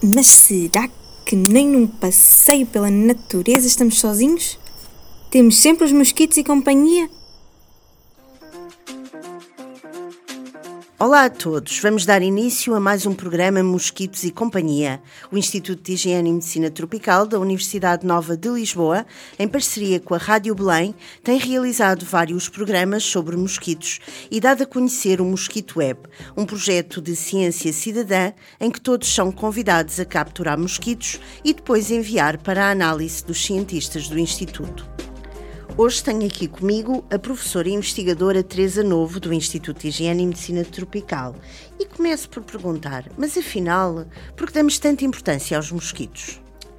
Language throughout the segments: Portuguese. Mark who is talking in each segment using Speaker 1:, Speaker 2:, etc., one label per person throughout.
Speaker 1: Mas será que nem num passeio pela natureza estamos sozinhos? Temos sempre os mosquitos e companhia?
Speaker 2: Olá a todos, vamos dar início a mais um programa Mosquitos e Companhia. O Instituto de Higiene e Medicina Tropical da Universidade Nova de Lisboa, em parceria com a Rádio Belém, tem realizado vários programas sobre mosquitos e dado a conhecer o Mosquito Web, um projeto de ciência cidadã em que todos são convidados a capturar mosquitos e depois enviar para a análise dos cientistas do Instituto. Hoje tenho aqui comigo a professora e investigadora Teresa Novo, do Instituto de Higiene e Medicina Tropical. E começo por perguntar, mas afinal, por que damos tanta importância aos mosquitos?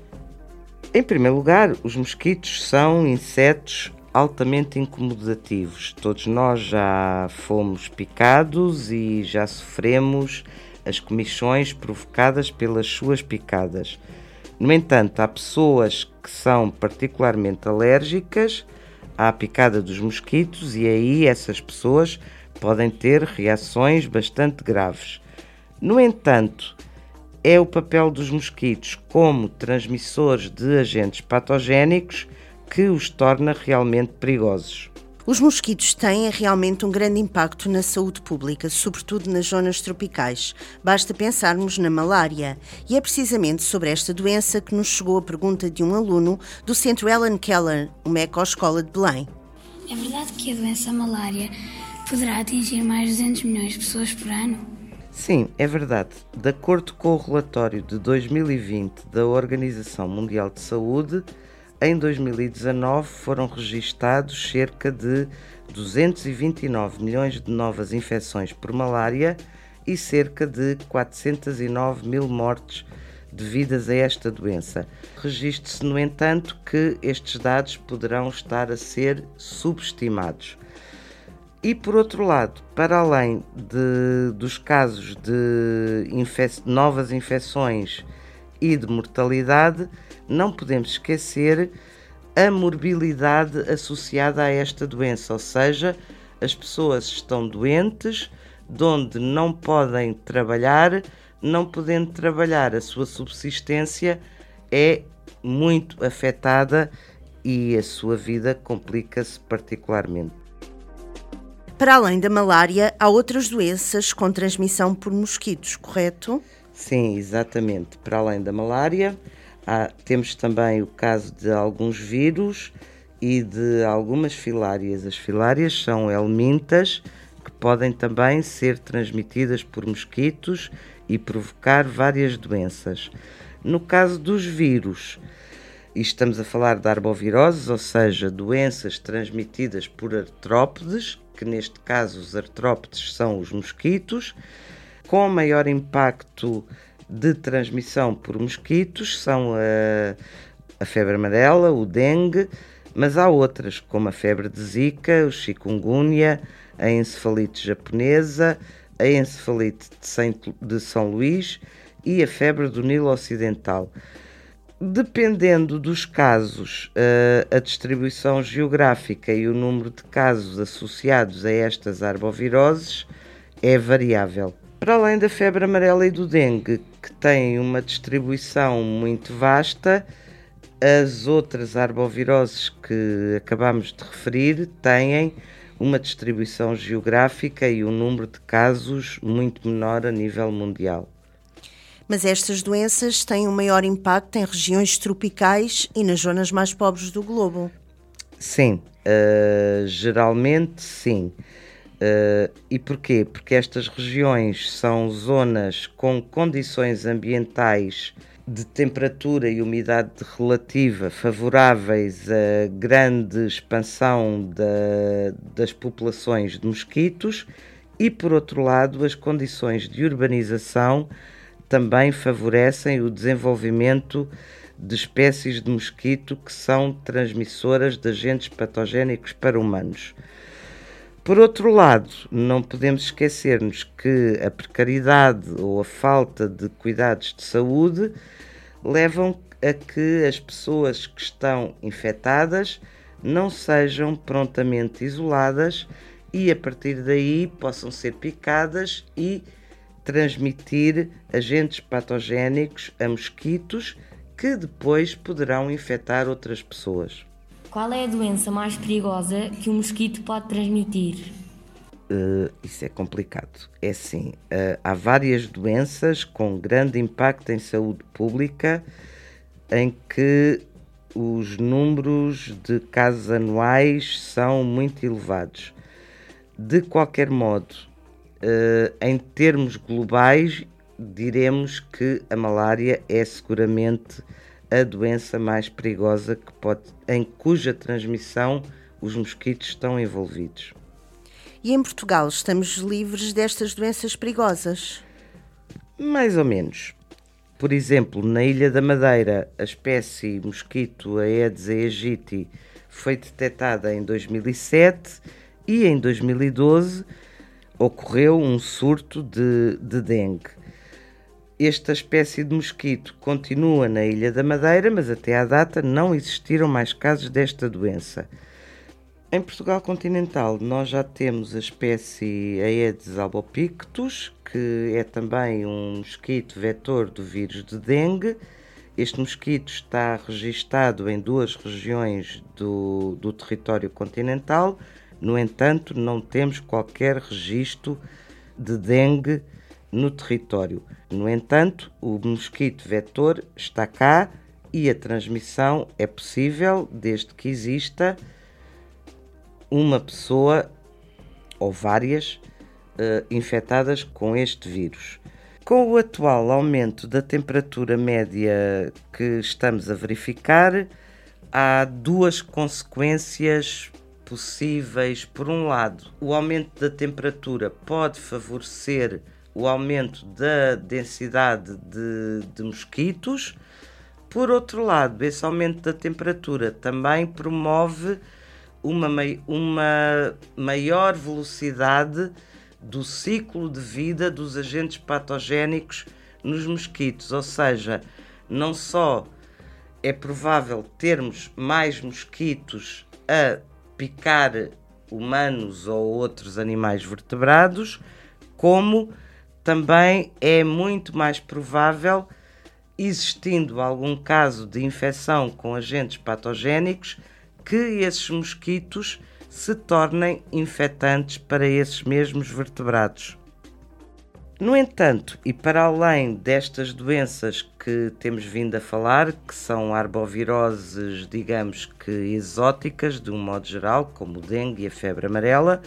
Speaker 3: Em primeiro lugar, os mosquitos são insetos altamente incomodativos. Todos nós já fomos picados e já sofremos as comichões provocadas pelas suas picadas. No entanto, há pessoas que são particularmente alérgicas à picada dos mosquitos e aí essas pessoas podem ter reações bastante graves. No entanto, é o papel dos mosquitos como transmissores de agentes patogénicos que os torna realmente perigosos.
Speaker 2: Os mosquitos têm realmente um grande impacto na saúde pública, sobretudo nas zonas tropicais. Basta pensarmos na malária. E é precisamente sobre esta doença que nos chegou a pergunta de um aluno do Centro Helen Keller, uma ecoescola de Belém.
Speaker 4: É verdade que a doença malária poderá atingir mais de 200 milhões de pessoas por ano?
Speaker 3: Sim, é verdade. De acordo com o relatório de 2020 da Organização Mundial de Saúde, em 2019 foram registados cerca de 229 milhões de novas infecções por malária e cerca de 409 mil mortes devidas a esta doença. Registre-se, no entanto, que estes dados poderão estar a ser subestimados. E, por outro lado, para além dos casos de novas infecções e de mortalidade, não podemos esquecer a morbilidade associada a esta doença, ou seja, as pessoas estão doentes, de onde não podem trabalhar, não podendo trabalhar, a sua subsistência é muito afetada e a sua vida complica-se particularmente.
Speaker 2: Para além da malária, há outras doenças com transmissão por mosquitos, correto?
Speaker 3: Sim, exatamente. Para além da malária, temos também o caso de alguns vírus e de algumas filárias. As filárias são helmintas que podem também ser transmitidas por mosquitos e provocar várias doenças. No caso dos vírus, e estamos a falar de arboviroses, ou seja, doenças transmitidas por artrópodes, que neste caso os artrópodes são os mosquitos, com maior impacto de transmissão por mosquitos são a febre amarela, o dengue, mas há outras, como a febre de Zika, o chikungunya, a encefalite japonesa, a encefalite de São Luís e a febre do Nilo Ocidental. Dependendo dos casos, a distribuição geográfica e o número de casos associados a estas arboviroses é variável. Para além da febre amarela e do dengue, que têm uma distribuição muito vasta, as outras arboviroses que acabamos de referir têm uma distribuição geográfica e um número de casos muito menor a nível mundial.
Speaker 2: Mas estas doenças têm um maior impacto em regiões tropicais e nas zonas mais pobres do globo.
Speaker 3: Sim, geralmente sim. E porquê? Porque estas regiões são zonas com condições ambientais de temperatura e umidade relativa favoráveis a grande expansão das populações de mosquitos e, por outro lado, as condições de urbanização também favorecem o desenvolvimento de espécies de mosquito que são transmissoras de agentes patogénicos para humanos. Por outro lado, não podemos esquecer-nos que a precariedade ou a falta de cuidados de saúde levam a que as pessoas que estão infectadas não sejam prontamente isoladas e, a partir daí, possam ser picadas e transmitir agentes patogénicos a mosquitos que depois poderão infectar outras pessoas.
Speaker 5: Qual é a doença mais perigosa que o mosquito pode transmitir?
Speaker 3: Isso é complicado. É assim, há várias doenças com grande impacto em saúde pública em que os números de casos anuais são muito elevados. De qualquer modo, em termos globais, diremos que a malária é seguramente a doença mais perigosa em cuja transmissão os mosquitos estão envolvidos.
Speaker 2: E em Portugal estamos livres destas doenças perigosas?
Speaker 3: Mais ou menos. Por exemplo, na Ilha da Madeira, a espécie mosquito Aedes aegypti foi detectada em 2007 e em 2012 ocorreu um surto de dengue. Esta espécie de mosquito continua na Ilha da Madeira, mas até à data não existiram mais casos desta doença. Em Portugal continental, nós já temos a espécie Aedes albopictus, que é também um mosquito vetor do vírus de dengue. Este mosquito está registado em 2 regiões do território continental. No entanto, não temos qualquer registro de dengue no território. No entanto, o mosquito vetor está cá e a transmissão é possível desde que exista uma pessoa ou várias infectadas com este vírus. Com o atual aumento da temperatura média que estamos a verificar, há 2 consequências possíveis. Por um lado, o aumento da temperatura pode favorecer o aumento da densidade de mosquitos. Por outro lado, esse aumento da temperatura também promove uma maior velocidade do ciclo de vida dos agentes patogénicos nos mosquitos, ou seja, não só é provável termos mais mosquitos a picar humanos ou outros animais vertebrados, como também é muito mais provável, existindo algum caso de infecção com agentes patogénicos, que esses mosquitos se tornem infectantes para esses mesmos vertebrados. No entanto, e para além destas doenças que temos vindo a falar, que são arboviroses, digamos que exóticas, de um modo geral, como o dengue e a febre amarela,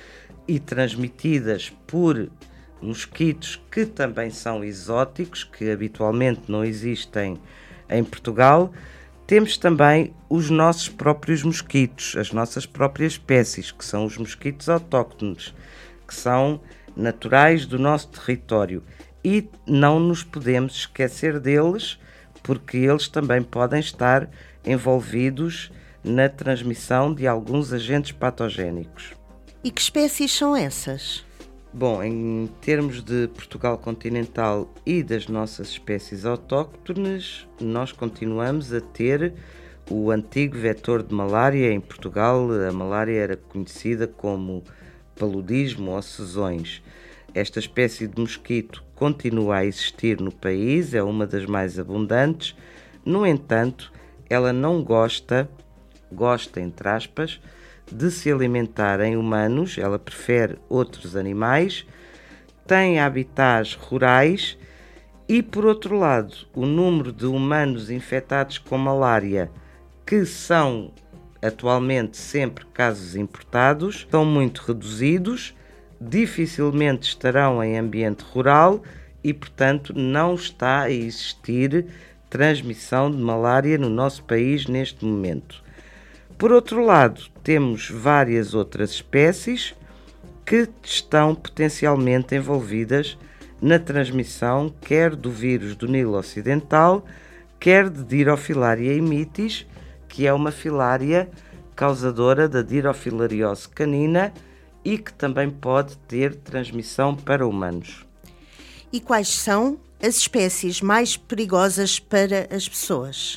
Speaker 3: e transmitidas por mosquitos que também são exóticos, que habitualmente não existem em Portugal, temos também os nossos próprios mosquitos, as nossas próprias espécies, que são os mosquitos autóctones, que são naturais do nosso território, e não nos podemos esquecer deles, porque eles também podem estar envolvidos na transmissão de alguns agentes patogénicos.
Speaker 2: E que espécies são essas?
Speaker 3: Bom, em termos de Portugal continental e das nossas espécies autóctones, nós continuamos a ter o antigo vetor de malária. Em Portugal, a malária era conhecida como paludismo ou sezões. Esta espécie de mosquito continua a existir no país, é uma das mais abundantes. No entanto, ela não gosta entre aspas, de se alimentar em humanos, ela prefere outros animais, tem habitats rurais e, por outro lado, o número de humanos infectados com malária, que são atualmente sempre casos importados, são muito reduzidos, dificilmente estarão em ambiente rural e, portanto, não está a existir transmissão de malária no nosso país neste momento. Por outro lado, temos várias outras espécies que estão potencialmente envolvidas na transmissão quer do vírus do Nilo Ocidental, quer de Dirofilaria imitis, que é uma filária causadora da dirofilariose canina e que também pode ter transmissão para humanos.
Speaker 2: E quais são as espécies mais perigosas para as pessoas?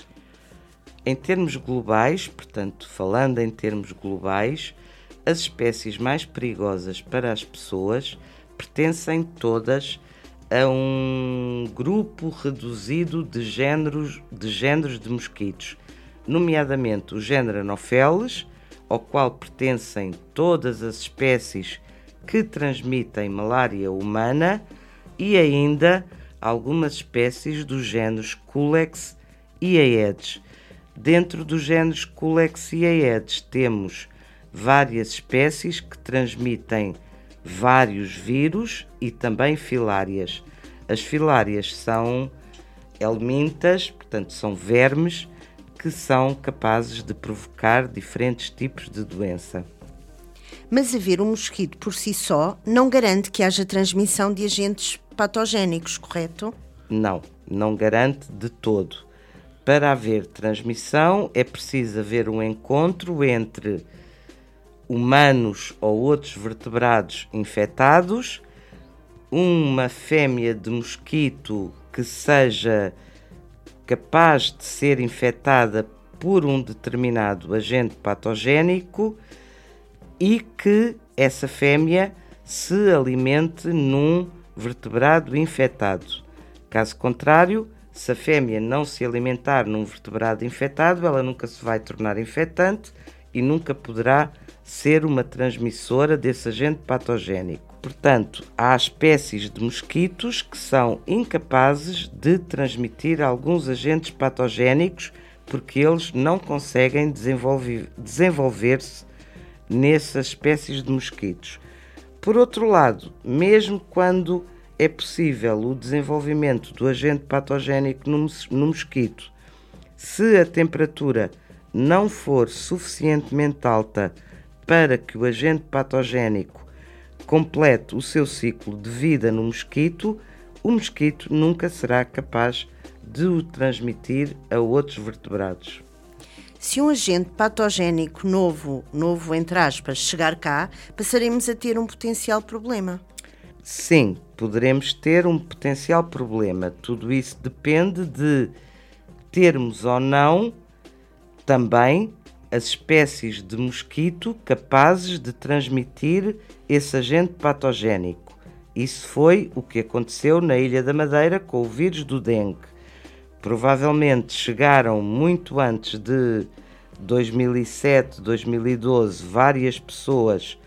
Speaker 3: Em termos globais, portanto, falando em termos globais, as espécies mais perigosas para as pessoas pertencem todas a um grupo reduzido de géneros de mosquitos, nomeadamente o género Anopheles, ao qual pertencem todas as espécies que transmitem malária humana, e ainda algumas espécies dos géneros Culex e Aedes. Dentro dos géneros Culex e Aedes temos várias espécies que transmitem vários vírus e também filárias. As filárias são helmintas, portanto são vermes que são capazes de provocar diferentes tipos de doença.
Speaker 2: Mas haver um mosquito por si só não garante que haja transmissão de agentes patogénicos, correto?
Speaker 3: Não garante de todo. Para haver transmissão é preciso haver um encontro entre humanos ou outros vertebrados infectados, uma fêmea de mosquito que seja capaz de ser infectada por um determinado agente patogénico e que essa fêmea se alimente num vertebrado infectado. Caso contrário, se a fêmea não se alimentar num vertebrado infectado, ela nunca se vai tornar infectante e nunca poderá ser uma transmissora desse agente patogénico. Portanto, há espécies de mosquitos que são incapazes de transmitir alguns agentes patogénicos porque eles não conseguem desenvolver-se nessas espécies de mosquitos. Por outro lado, mesmo quando é possível o desenvolvimento do agente patogénico no mosquito, se a temperatura não for suficientemente alta para que o agente patogénico complete o seu ciclo de vida no mosquito, o mosquito nunca será capaz de o transmitir a outros vertebrados.
Speaker 2: Se um agente patogénico novo entre aspas, chegar cá, passaremos a ter um potencial problema.
Speaker 3: Sim, poderemos ter um potencial problema. Tudo isso depende de termos ou não também as espécies de mosquito capazes de transmitir esse agente patogénico. Isso foi o que aconteceu na Ilha da Madeira com o vírus do dengue. Provavelmente chegaram muito antes de 2007, 2012, várias pessoas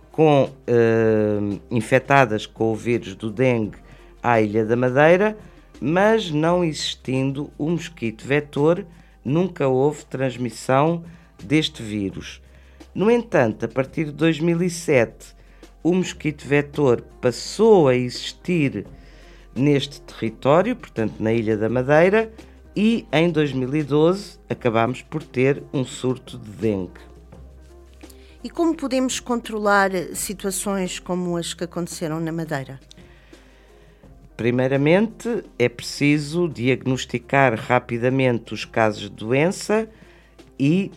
Speaker 3: infectadas com o vírus do dengue à Ilha da Madeira, mas não existindo o mosquito vetor, nunca houve transmissão deste vírus. No entanto, a partir de 2007, o mosquito vetor passou a existir neste território, portanto na Ilha da Madeira, e em 2012 acabámos por ter um surto de dengue.
Speaker 2: E como podemos controlar situações como as que aconteceram na Madeira?
Speaker 3: Primeiramente, é preciso diagnosticar rapidamente os casos de doença e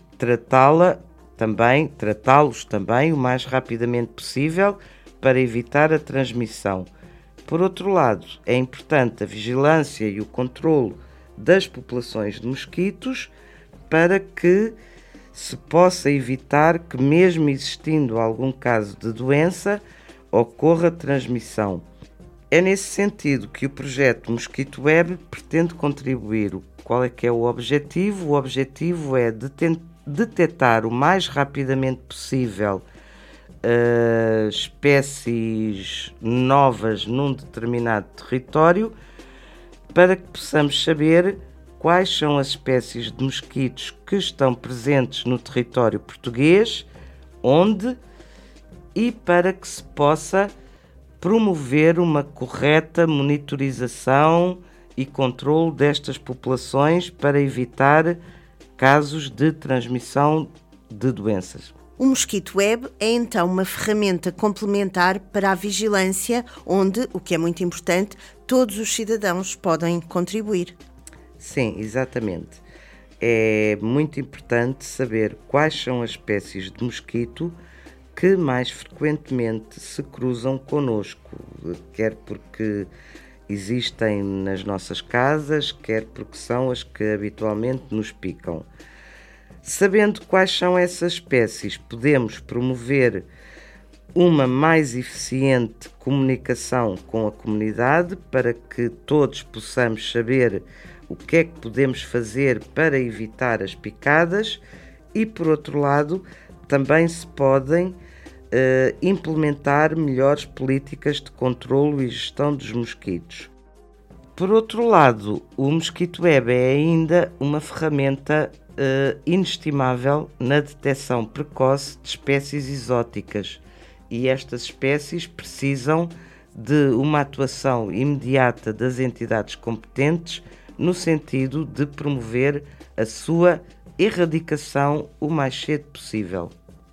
Speaker 3: tratá-los também o mais rapidamente possível para evitar a transmissão. Por outro lado, é importante a vigilância e o controlo das populações de mosquitos para que se possa evitar que, mesmo existindo algum caso de doença, ocorra transmissão. É nesse sentido que o projeto Mosquito Web pretende contribuir. Qual é que é o objetivo? O objetivo é detectar o mais rapidamente possível espécies novas num determinado território para que possamos saber quais são as espécies de mosquitos que estão presentes no território português, onde, e para que se possa promover uma correta monitorização e controle destas populações para evitar casos de transmissão de doenças.
Speaker 2: O Mosquito Web é então uma ferramenta complementar para a vigilância, onde, o que é muito importante, todos os cidadãos podem contribuir.
Speaker 3: Sim, exatamente. É muito importante saber quais são as espécies de mosquito que mais frequentemente se cruzam connosco, quer porque existem nas nossas casas, quer porque são as que habitualmente nos picam. Sabendo quais são essas espécies, podemos promover uma mais eficiente comunicação com a comunidade para que todos possamos saber o que é que podemos fazer para evitar as picadas e, por outro lado, também se podem implementar melhores políticas de controlo e gestão dos mosquitos. Por outro lado, o Mosquito Web é ainda uma ferramenta inestimável na detecção precoce de espécies exóticas, e estas espécies precisam de uma atuação imediata das entidades competentes no sentido de promover a sua erradicação o mais cedo possível.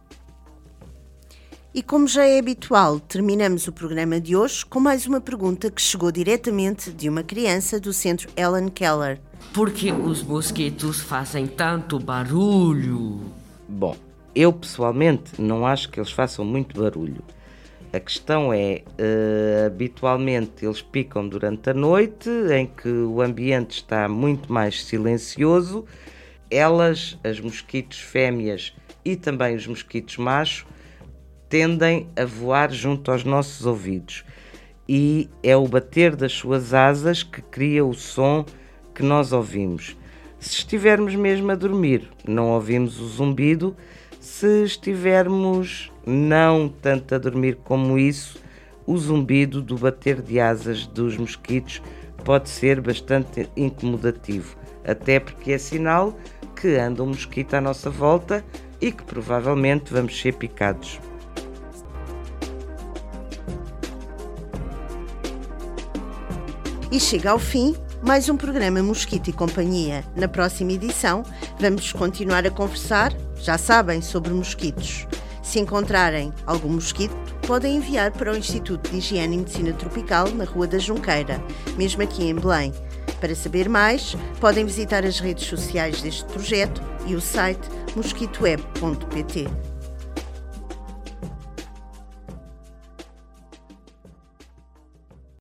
Speaker 2: E como já é habitual, terminamos o programa de hoje com mais uma pergunta que chegou diretamente de uma criança do Centro Helen Keller.
Speaker 6: Por que os mosquitos fazem tanto barulho?
Speaker 3: Bom, eu pessoalmente não acho que eles façam muito barulho. A questão é, habitualmente eles picam durante a noite, em que o ambiente está muito mais silencioso. Elas, as mosquitos fêmeas e também os mosquitos machos, tendem a voar junto aos nossos ouvidos, e é o bater das suas asas que cria o som que nós ouvimos. Se estivermos mesmo a dormir, não ouvimos o zumbido. Se estivermos não tanto a dormir como isso, o zumbido do bater de asas dos mosquitos pode ser bastante incomodativo, até porque é sinal que anda um mosquito à nossa volta e que provavelmente vamos ser picados.
Speaker 2: E chega ao fim mais um programa Mosquito e Companhia. Na próxima edição vamos continuar a conversar, já sabem, sobre mosquitos. Se encontrarem algum mosquito, podem enviar para o Instituto de Higiene e Medicina Tropical na Rua da Junqueira, mesmo aqui em Belém. Para saber mais, podem visitar as redes sociais deste projeto e o site mosquitoweb.pt.